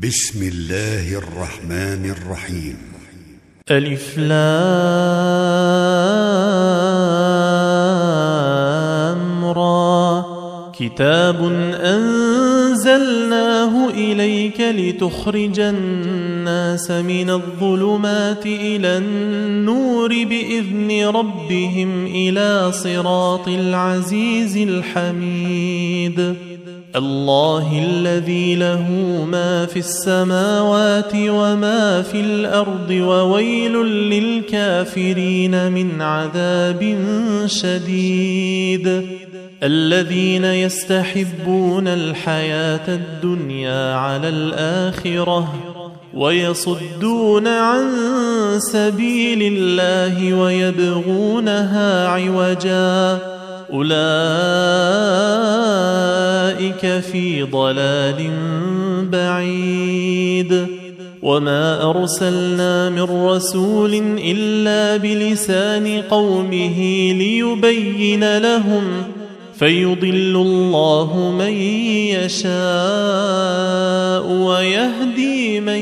بسم الله الرحمن الرحيم. ألف لام را. كتاب أنزلناه إليك لتخرج الناس من الظلمات إلى النور بإذن ربهم إلى صراط العزيز الحميد. الله الذي له ما في السماوات وما في الأرض وويل للكافرين من عذاب شديد. الذين يستحبون الحياة الدنيا على الآخرة ويصدون عن سبيل الله ويبغونها عوجا أولئك في ضلال بعيد. وما أرسلنا من رسول إلا بلسان قومه ليبين لهم فيضل الله من يشاء ويهدي من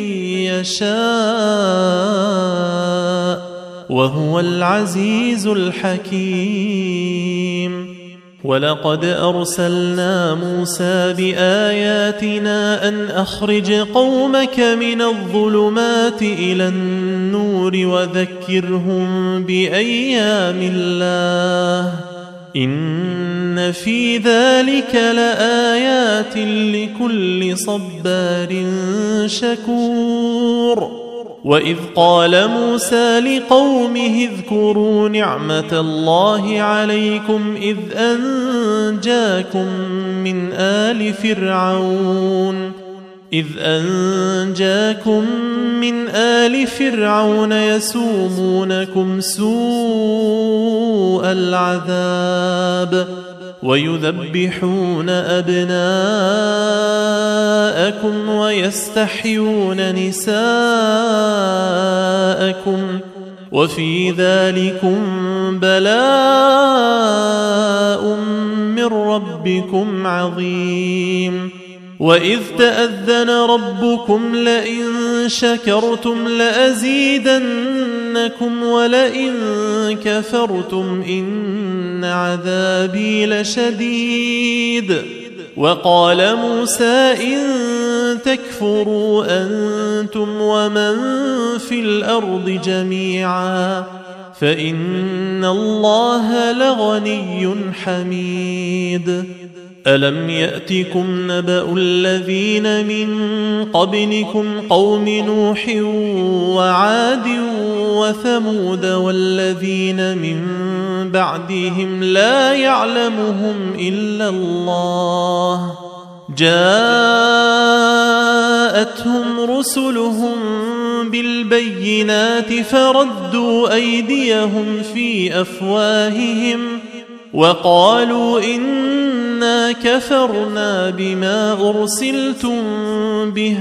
يشاء وهو العزيز الحكيم. ولقد أرسلنا موسى بآياتنا أن أخرج قومك من الظلمات إلى النور وذكرهم بأيام الله إن في ذلك لآيات لكل صبار شكور. وإذ قال موسى لقومه اذكروا نعمة الله عليكم إذ أنجاكم من آل فرعون يسومونكم سوء العذاب ويذبحون أبناءكم ويستحيون نساءكم وفي ذلكم بلاء من ربكم عظيم. وإذ تأذن ربكم لئن شكرتم لأزيدنكم ولئن كفرتم إن عذابي لشديد. وقال موسى إن تكفروا أنتم ومن في الأرض جميعا فإن الله لغني حميد. ألم يأتكم نبأ الذين من قبلكم قوم نوح وعاد وثمود والذين من بعدهم لا يعلمهم إلا الله جاءتهم رسلهم بالبينات فردوا أيديهم في أفواههم وقالوا إنا كفرنا بما أرسلتم به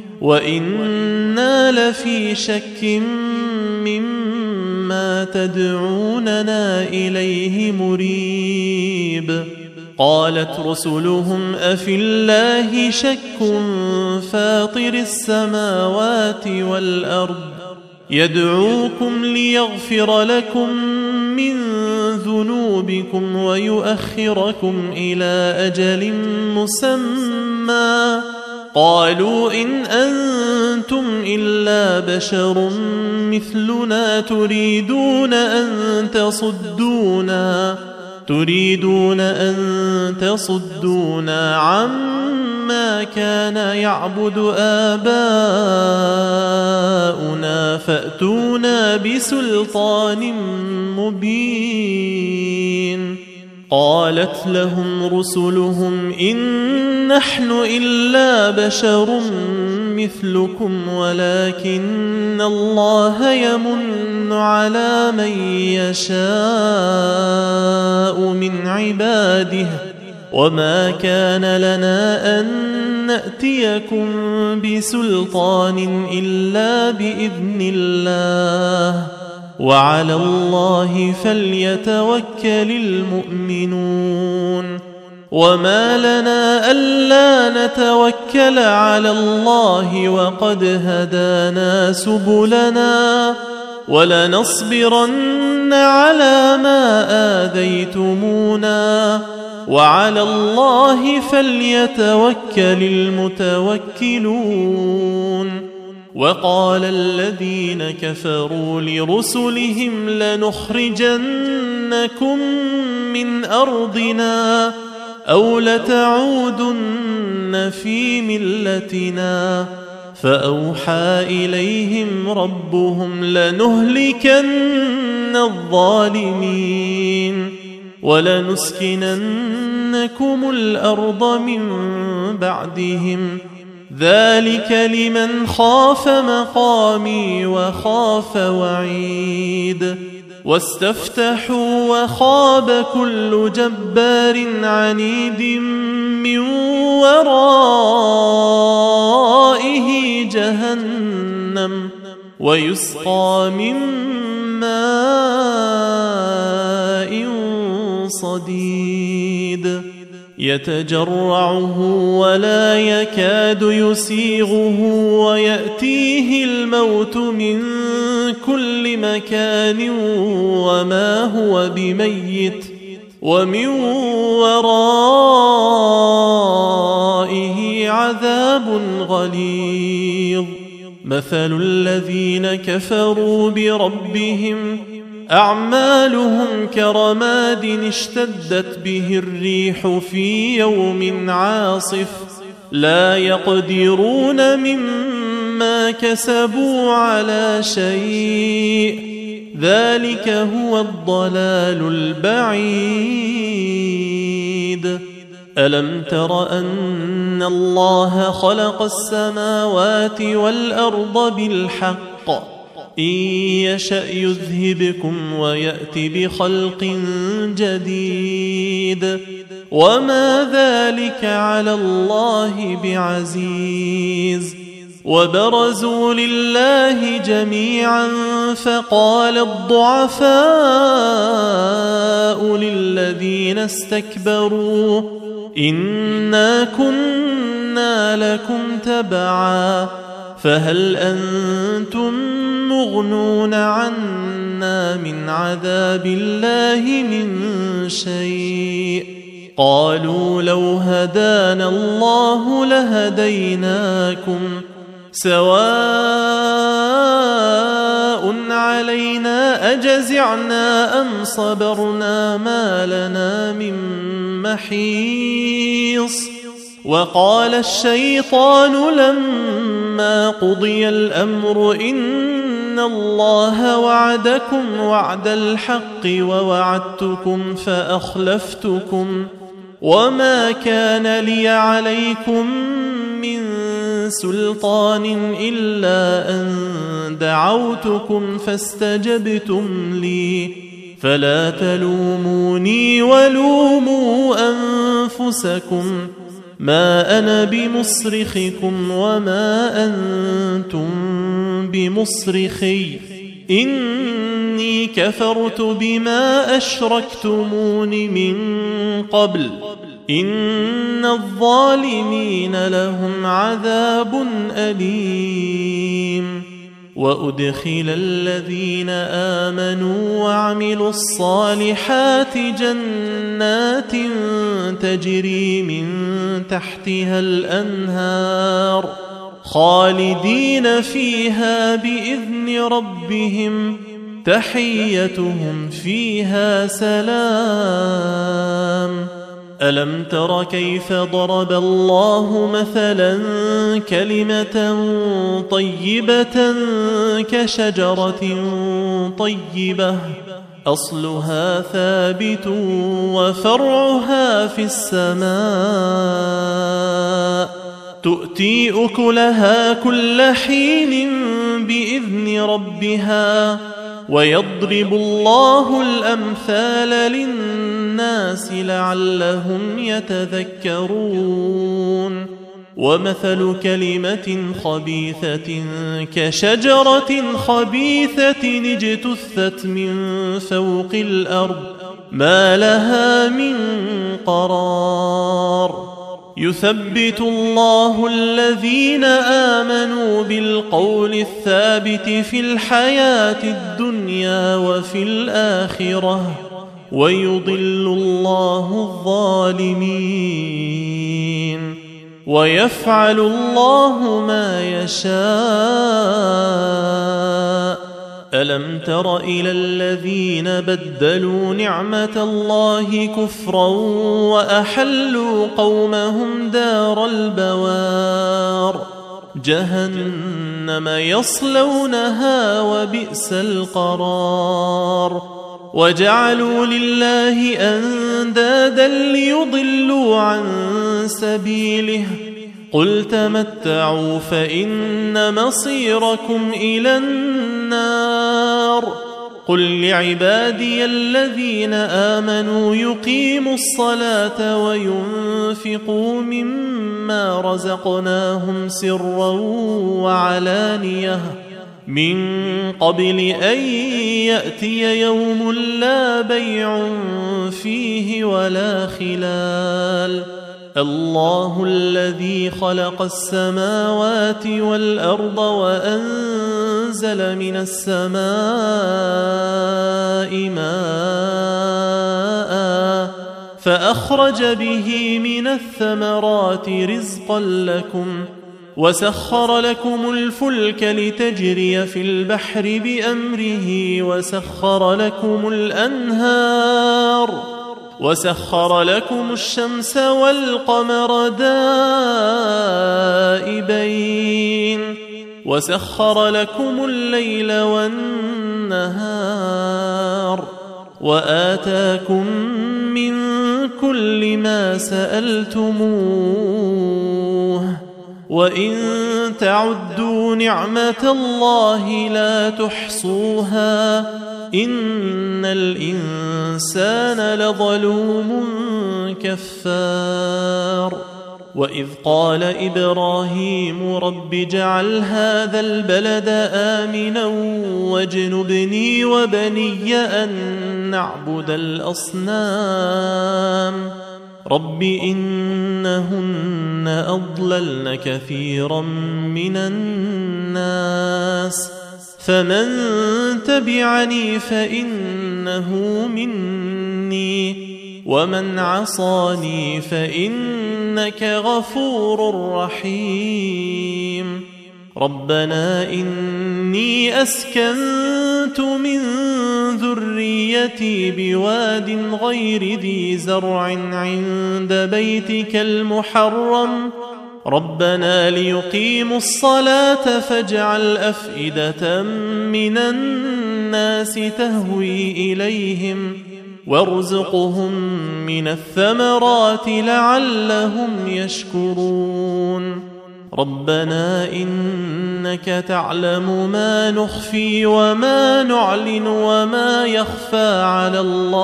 وإنا لفي شك مما تدعوننا إليه مريب. قالت رسلهم أفي الله شك فاطر السماوات والأرض يدعوكم ليغفر لكم من ذنوبكم ويؤخركم إلى أجل مسمى قالوا إن أنتم إلا بشر مثلنا تريدون أن تصدونا عما كان يعبد آباؤنا فأتونا بسلطان مبين. قالت لهم رسلهم إن نحن إلا بشر مثلكم ولكن الله يمن على من يشاء من عباده وما كان لنا أن نأتيكم بسلطان إلا بإذن الله وعلى الله فليتوكل المؤمنون. وما لنا ألا نتوكل على الله وقد هدانا سبلنا ولنصبرن على ما آذيتمونا وعلى الله فليتوكل المتوكلون. وقال الذين كفروا لرسلهم لنخرجنكم من أرضنا أو لتعودن في ملتنا فأوحى إليهم ربهم لنهلكن الظالمين ولنسكننكم الأرض من بعدهم ذلك لمن خاف مقامي وخاف وعيد. واستفتحوا وخاب كل جبار عنيد من ورائه جهنم ويسقى من ماء صديد يتجرعه ولا يكاد يسيغه ويأتيه الموت من كل مكان وما هو بميت ومن ورائه عذاب غليظ. مثل الذين كفروا بربهم أعمالهم كرماد اشتدت به الريح في يوم عاصف لا يقدرون مما كسبوا على شيء ذلك هو الضلال البعيد. ألم تر أن الله خلق السماوات والأرض بالحق إن يشأ يذهبكم ويأت بخلق جديد وما ذلك على الله بعزيز. وبرزوا لله جميعا فقال الضعفاء للذين استكبروا إنا كنا لكم تبعا فهل أنتم مغنون عنا من عذاب الله من شيء قالوا لو هدانا الله لهديناكم سواء علينا أجزعنا أم صبرنا ما لنا من محيص. وقال الشيطان لما قضي الأمر إن الله وعدكم وعد الحق ووعدتكم فأخلفتكم وما كان لي عليكم من سلطان إلا أن دعوتكم فاستجبتم لي فلا تلوموني ولوموا أنفسكم ما أنا بمصرخكم وما أنتم بمصرخي إني كفرت بما أشركتمون من قبل إن الظالمين لهم عذاب أليم. وأدخل الذين آمنوا وعملوا الصالحات جنات تجري من تحتها الأنهار خالدين فيها بإذن ربهم تحيتهم فيها سلام. ألم تر كيف ضرب الله مثلا كلمة طيبة كشجرة طيبة أصلها ثابت وفرعها في السماء تؤتي أكلها كل حين بإذن ربها ويضرب الله الأمثال للناس لعلهم يتذكرون. ومثل كلمة خبيثة كشجرة خبيثة اجتثت من فوق الأرض ما لها من قرار يثبت الله الذين آمنوا بالقول الثابت في الحياة الدنيا وفي الآخرة ويضل الله الظالمين ويفعل الله ما يشاء ألم تر إلى الذين بدلوا نعمة الله كفرا وأحلوا قومهم دار البوار جهنم يصلونها وبئس القرار وجعلوا لله أندادا ليضلوا عن سبيله قل تمتعوا فإن مصيركم إلى النار قل لعبادي الذين آمنوا يقيموا الصلاة وينفقوا مما رزقناهم سرا وعلانية من قبل أن يأتي يوم لا بيع فيه ولا خلال الله الذي خلق السماوات والأرض وأنزل من السماء ماء فأخرج به من الثمرات رزقا لكم وسخر لكم الفلك لتجري في البحر بأمره وسخر لكم الشمس والقمر دائبين وسخر لكم الليل والنهار وآتاكم من كل ما سألتموه وإن تعدوا نعمة الله لا تحصوها إن الإنسان لظلوم كفار وإذ قال إبراهيم رب اجعل هذا البلد آمنا واجنبني وبني أن نعبد الأصنام رب إنهن أضللن كثيرا من الناس فمن تبعني فإنه مني ومن عصاني فإنك غفور رحيم ربنا إني أسكنت من ذريتي بواد غير ذي زرع عند بيتك المحرم ربنا ليقيموا الصلاة فاجعل أفئدة من الناس تهوي إليهم وارزقهم من الثمرات لعلهم يشكرون ربنا إنك تعلم ما نخفي وما نعلن وما يخفى على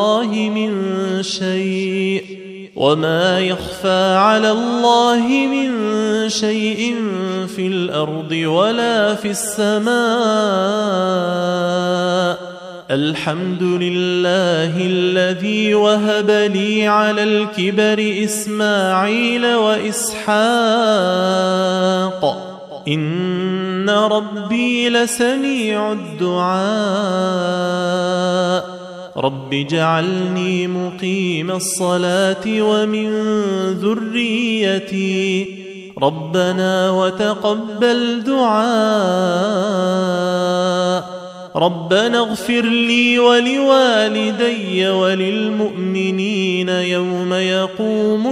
الله من شيء في الأرض ولا في السماء الحمد لله الذي وهب لي على الكبر إسماعيل وإسحاق إن ربي لسميع الدعاء رب اجعلني مقيم الصلاة ومن ذريتي ربنا وتقبل دعاء ربنا اغفر لي ولوالدي وللمؤمنين يوم يقوم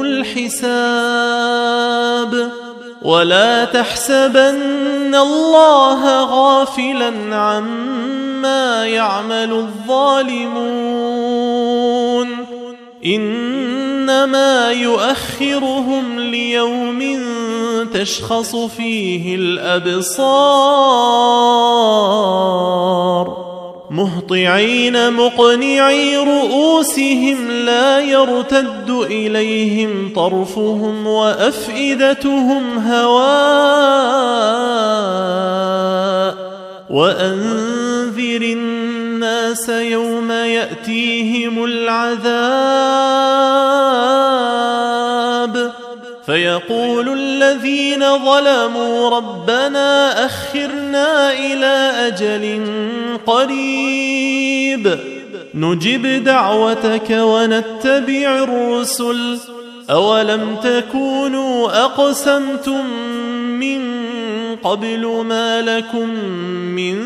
الحساب ولا تحسبن الله غافلا عما يعمل الظالمون إنما يؤخرهم ليوم تشخص فيه الأبصار مهطعين مقنعي رؤوسهم لا يرتد إليهم طرفهم وأفئدتهم هواء وأنذر الناس يوم يأتي يأتيهم العذاب فيقول الذين ظلموا ربنا أخرنا إلى أجل قريب نجب دعوتك ونتبع الرسل أولم تكونوا أقسمتم من قبل ما لكم من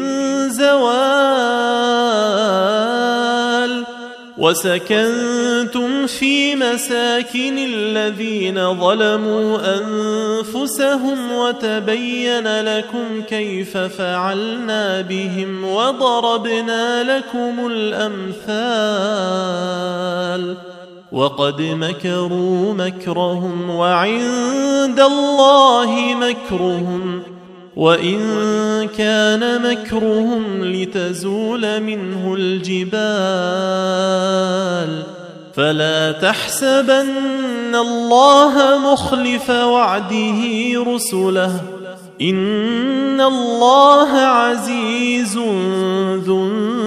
زوال وسكنتم في مساكن الذين ظلموا أنفسهم وتبين لكم كيف فعلنا بهم وضربنا لكم الأمثال وقد مكروا مكرهم وعند الله مكرهم وإن كان مكرهم لتزول منه الجبال فلا تحسبن الله مخلف وعده رسله إن الله عزيز ذو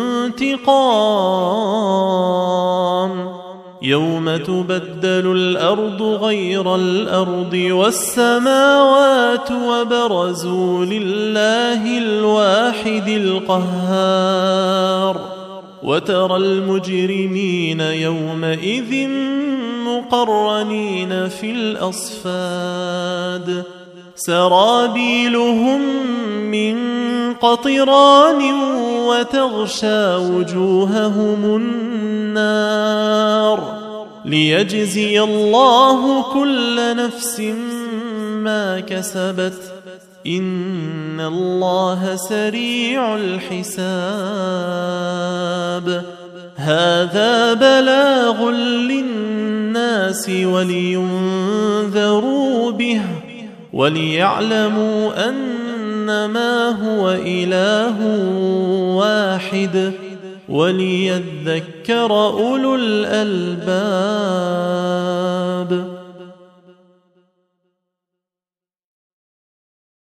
انتقام يوم تبدل الأرض غير الأرض والسماوات وبرزوا لله الواحد القهار وترى المجرمين يومئذ مقرنين في الأصفاد سرابيلهم من قطران وتغشى وجوههم النار ليجزي الله كل نفس ما كسبت إن الله سريع الحساب هذا بلاغ للناس ولينذروا به وليعلموا أنما هو إله واحد وليذكر أولو الألباب